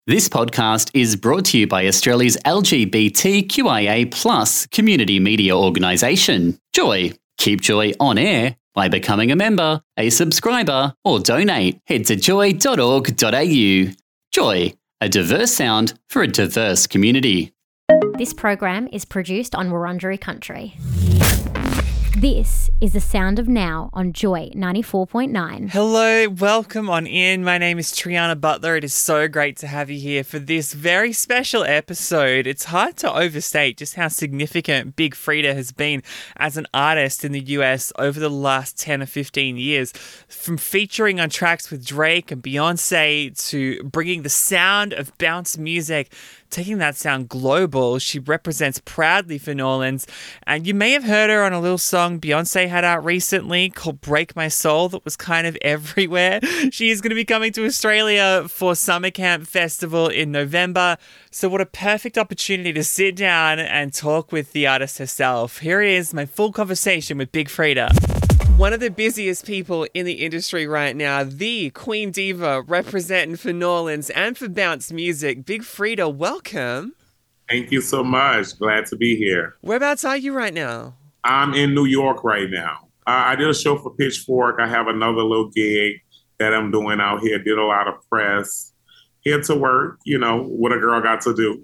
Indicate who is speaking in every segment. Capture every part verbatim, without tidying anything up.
Speaker 1: This podcast is brought to you by Australia's L G B T Q I A plus community media organisation, Joy. Keep Joy on air by becoming a member, a subscriber, or donate. Head to joy dot org dot a u. Joy, a diverse sound for a diverse community.
Speaker 2: This program is produced on Wurundjeri country. This is the sound of now on Joy ninety-four point nine.
Speaker 3: Hello, welcome on in. My name is Triana Butler. It is so great to have you here for this very special episode. It's hard to overstate just how significant Big Freedia has been as an artist in the U S over the last ten or fifteen years. From featuring on tracks with Drake and Beyonce to bringing the sound of bounce music, taking that sound global. She represents proudly for New Orleans. And you may have heard her on a little song Beyonce had out recently called Break My Soul that was kind of everywhere. She is going to be coming to Australia for Summer Camp Festival in November. So what a perfect opportunity to sit down and talk with the artist herself. Here is my full conversation with Big Freedia. One of the busiest people in the industry right now, the Queen Diva representing for New Orleans and for bounce music. Big Freedia, welcome.
Speaker 4: Thank you so much. Glad to be here.
Speaker 3: Whereabouts are you right now?
Speaker 4: I'm in New York right now. Uh, I did a show for Pitchfork. I have another little gig that I'm doing out here. Did a lot of press. Here to work, you know, what a girl got to do.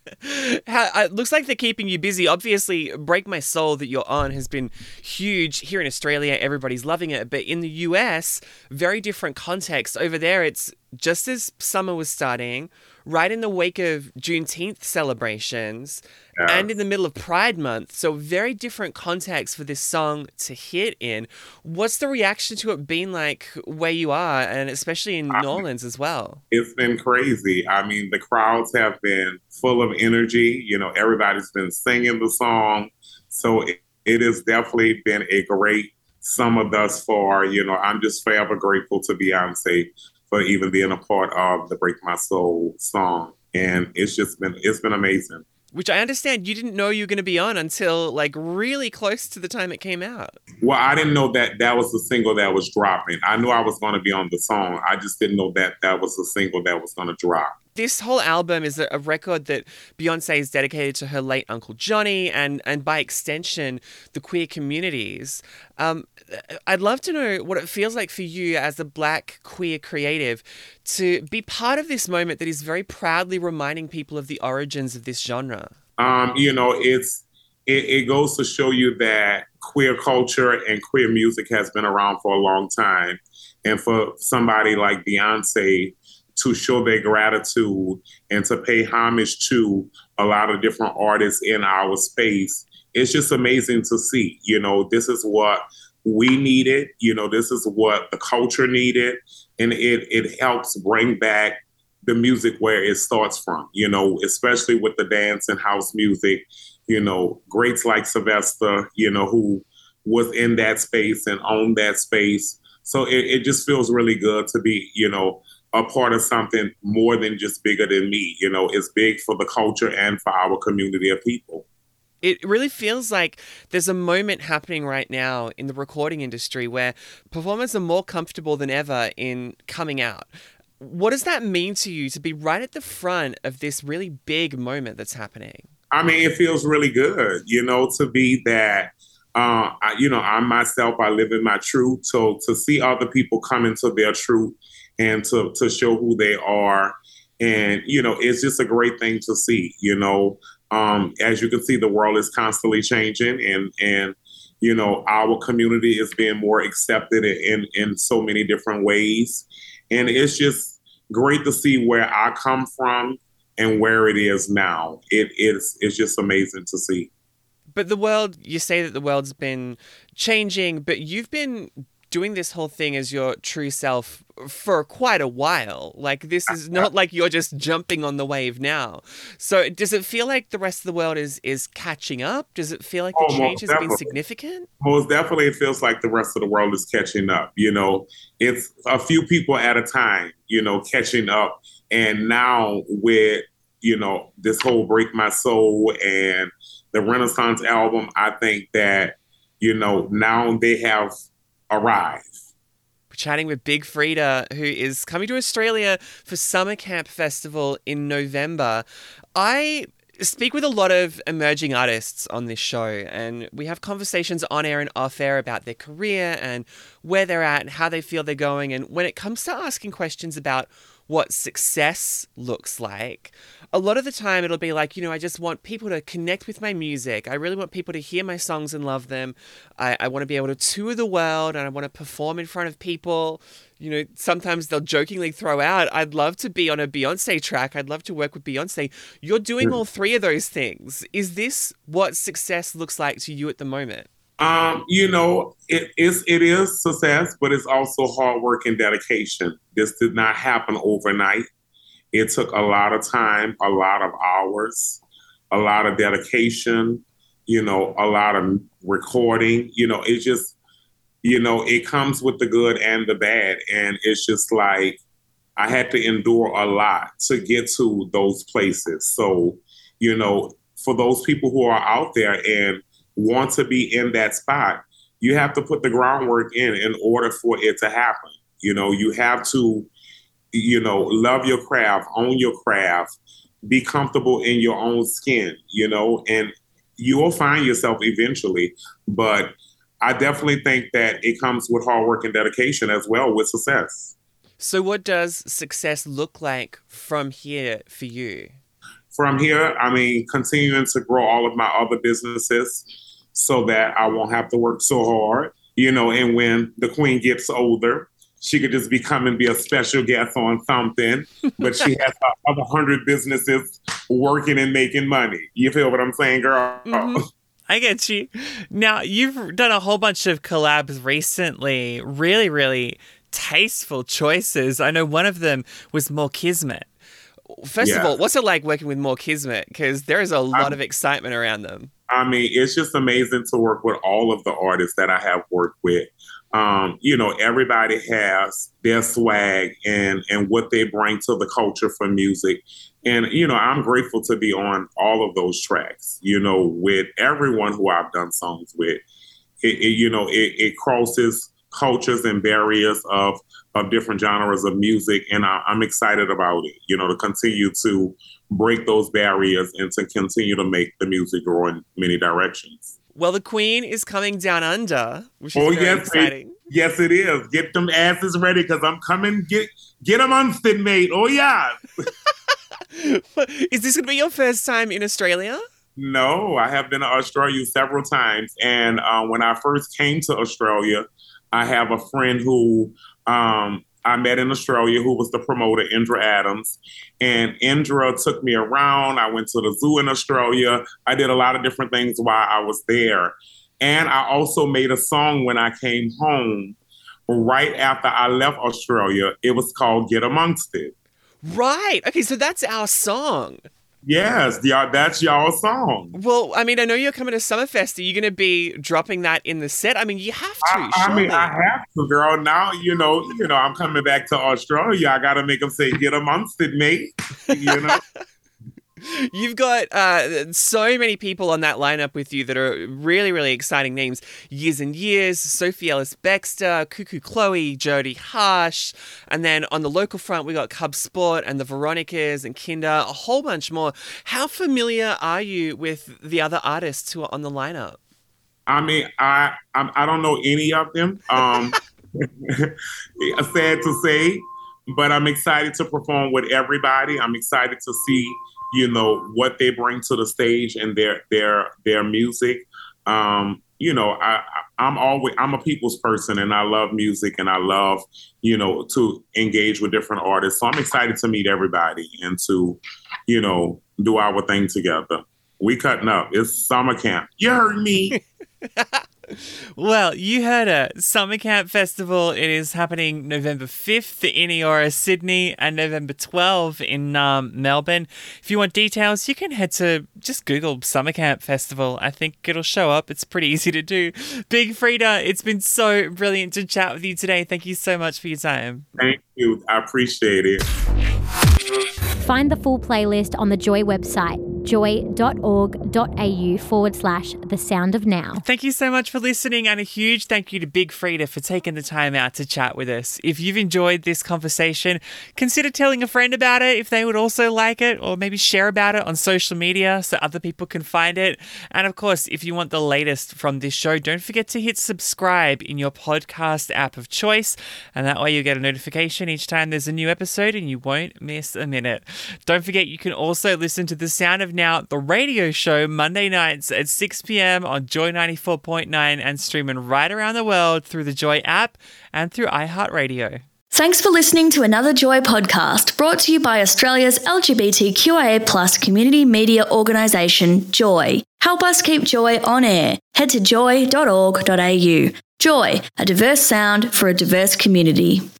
Speaker 3: How, it looks like they're keeping you busy. Obviously, Break My Soul that you're on has been huge here in Australia. Everybody's loving it. But in the U S, very different context. Over there, it's just as summer was starting, right in the wake of Juneteenth celebrations,
Speaker 4: yeah.
Speaker 3: and in the middle of Pride Month. So very different context for this song to hit in. What's the reaction to it been like where you are, and especially in New Orleans as well?
Speaker 4: It's been crazy. I mean, the crowds have been full of energy. You know, everybody's been singing the song. So it, it has definitely been a great summer thus far. You know, I'm just forever grateful to Beyonce for even being a part of the Break My Soul song. And it's just been, it's been amazing.
Speaker 3: Which I understand you didn't know you were going to be on until like really close to the time it came out.
Speaker 4: Well, I didn't know that that was the single that was dropping. I knew I was going to be on the song. I just didn't know that that was the single that was going to drop.
Speaker 3: This whole album is a record that Beyonce is dedicated to her late Uncle Johnny and, and by extension, the queer communities. Um, I'd love to know what it feels like for you as a Black queer creative to be part of this moment that is very proudly reminding people of the origins of this genre.
Speaker 4: Um, you know, it's it, it goes to show you that queer culture and queer music has been around for a long time. And for somebody like Beyonce to show their gratitude and to pay homage to a lot of different artists in our space, it's just amazing to see. You know, this is what we needed. You know, this is what the culture needed. And it, it helps bring back the music where it starts from, you know, especially with the dance and house music, you know, greats like Sylvester, you know, who was in that space and owned that space. So it, it just feels really good to be, you know, a part of something more than just bigger than me. You know, it's big for the culture and for our community of people.
Speaker 3: It really feels like there's a moment happening right now in the recording industry where performers are more comfortable than ever in coming out. What does that mean to you to be right at the front of this really big moment that's happening?
Speaker 4: I mean, it feels really good, you know, to be that, uh, I, you know, I myself, I live in my truth. So to see other people come into their truth and to, to show who they are. And, you know, it's just a great thing to see, you know. Um, as you can see, the world is constantly changing and, and you know, our community is being more accepted in, in so many different ways. And it's just great to see where I come from and where it is now. It is it's just amazing to see.
Speaker 3: But the world, you say that the world's been changing, but you've been doing this whole thing as your true self for quite a while. Like, this is not like you're just jumping on the wave now. So does it feel like the rest of the world is is catching up? Does it feel like the
Speaker 4: Oh,
Speaker 3: change
Speaker 4: most
Speaker 3: has been
Speaker 4: definitely.
Speaker 3: significant?
Speaker 4: Most definitely, it feels like the rest of the world is catching up. You know, it's a few people at a time, you know, catching up. And now with, you know, this whole Break My Soul and the Renaissance album, I think that, you know, now they have arrived.
Speaker 3: chatting with Big Frida, who is coming to Australia for Summer Camp Festival in November. I speak with a lot of emerging artists on this show, and we have conversations on air and off air about their career and where they're at and how they feel they're going. And when it comes to asking questions about what success looks like, a lot of the time it'll be like, you know, I just want people to connect with my music. I really want people to hear my songs and love them. I, I want to be able to tour the world, and I want to perform in front of people. You know, sometimes they'll jokingly throw out, I'd love to be on a Beyonce track. I'd love to work with Beyonce. You're doing all three of those things. Is this what success looks like to you at the moment?
Speaker 4: Um, you know, it is it is success, but it's also hard work and dedication. This did not happen overnight. It took a lot of time, a lot of hours, a lot of dedication, you know, a lot of recording. You know, it's just, you know, it comes with the good and the bad. And it's just like, I had to endure a lot to get to those places. So, you know, for those people who are out there and want to be in that spot, you have to put the groundwork in in order for it to happen. You know, you have to, you know, love your craft, own your craft, be comfortable in your own skin, you know, and you will find yourself eventually. But I definitely think that it comes with hard work and dedication as well with success.
Speaker 3: So what does success look like from here for you?
Speaker 4: From here, I mean, continuing to grow all of my other businesses so that I won't have to work so hard, you know, and when the queen gets older, she could just become and be a special guest on something, but she has other hundred businesses working and making money. You feel what I'm saying, girl?
Speaker 3: Mm-hmm. I get you. Now, you've done a whole bunch of collabs recently, really, really tasteful choices. I know one of them was More Kismet. First
Speaker 4: Yeah.
Speaker 3: of all, what's it like working with More Kismet? Because there is a lot
Speaker 4: I'm-
Speaker 3: of excitement around them.
Speaker 4: I mean, it's just amazing to work with all of the artists that I have worked with. Um, you know, everybody has their swag and, and what they bring to the culture for music. And, you know, I'm grateful to be on all of those tracks, you know, with everyone who I've done songs with. It, it, you know, it, it crosses cultures and barriers of, of different genres of music. And I, I'm excited about it, you know, to continue to break those barriers and to continue to make the music grow in many directions.
Speaker 3: Well, the Queen is coming down under, which is
Speaker 4: Oh,
Speaker 3: very
Speaker 4: yes,
Speaker 3: exciting.
Speaker 4: It, yes, it is. Get them asses ready because I'm coming. Get get them unsted, mate. Oh, yeah.
Speaker 3: Is this going to be your first time in Australia?
Speaker 4: No, I have been to Australia several times. And uh, when I first came to Australia, I have a friend who um, I met in Australia who was the promoter, Indra Adams. And Indra took me around. I went to the zoo in Australia. I did a lot of different things while I was there. And I also made a song when I came home right after I left Australia. It was called Get Amongst It.
Speaker 3: Right. Okay, so that's our song.
Speaker 4: Yes, y'all, that's y'all's song.
Speaker 3: Well, I mean, I know you're coming to Summerfest. Are you going to be dropping that in the set? I mean, you have to,
Speaker 4: I, I
Speaker 3: surely.
Speaker 4: mean, I have to, girl. Now, you know, you know, I'm coming back to Australia. I got to make them say, get amongst it, mate. You know?
Speaker 3: You've got uh, so many people on that lineup with you that are really, really exciting names. Years and Years, Sophie Ellis-Bextor, Cuckoo Chloe, Jodie Harsh. And then on the local front, we got Cub Sport and the Veronicas and Kinder, a whole bunch more. How familiar are you with the other artists who are on the lineup?
Speaker 4: I mean, I I, I don't know any of them. Um, sad to say, but I'm excited to perform with everybody. I'm excited to see, you know, what they bring to the stage and their their their music. Um, you know, I, I'm always I'm a people's person, and I love music, and I love, you know, to engage with different artists. So I'm excited to meet everybody and to, you know, do our thing together. We cutting up. It's summer camp. You heard me.
Speaker 3: Well, you heard it. Summer Camp Festival. It is happening November fifth in Eora, Sydney, and November twelfth in um, Melbourne. If you want details, you can head to just Google Summer Camp Festival. I think it'll show up. It's pretty easy to do. Big Frida, it's been so brilliant to chat with you today. Thank you so much for your time.
Speaker 4: Thank you. I appreciate it.
Speaker 2: Find the full playlist on the Joy website, joy.org.au forward slash the sound of now.
Speaker 3: Thank you so much for listening, and a huge thank you to Big Frida for taking the time out to chat with us. If you've enjoyed this conversation, consider telling a friend about it if they would also like it, or maybe share about it on social media so other people can find it. And of course, if you want the latest from this show, don't forget to hit subscribe in your podcast app of choice, and that way you'll get a notification each time there's a new episode and you won't miss a minute. Don't forget you can also listen to The Sound of Now, the radio show, Monday nights at six p.m. on Joy ninety-four point nine and streaming right around the world through the Joy app and through iHeartRadio.
Speaker 5: Thanks for listening to another Joy podcast brought to you by Australia's L G B T Q I A plus community media organisation, Joy. Help us keep Joy on air. Head to joy dot org dot a u. Joy, a diverse sound for a diverse community.